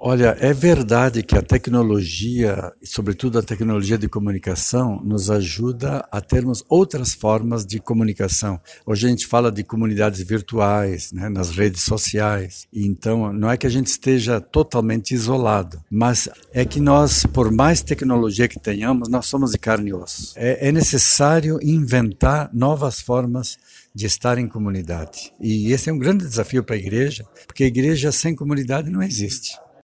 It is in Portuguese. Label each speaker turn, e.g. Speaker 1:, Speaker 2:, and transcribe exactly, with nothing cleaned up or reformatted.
Speaker 1: Olha, é verdade que a tecnologia, sobretudo a tecnologia de comunicação, nos ajuda a termos outras formas de comunicação. Hoje a gente fala de comunidades virtuais, né, nas redes sociais. Então, não é que a gente esteja totalmente isolado, mas é que nós, por mais tecnologia que tenhamos, nós somos de carne e osso. É, é necessário inventar novas formas de estar em comunidade. E esse é um grande desafio para a igreja, porque a igreja sem comunidade não existe.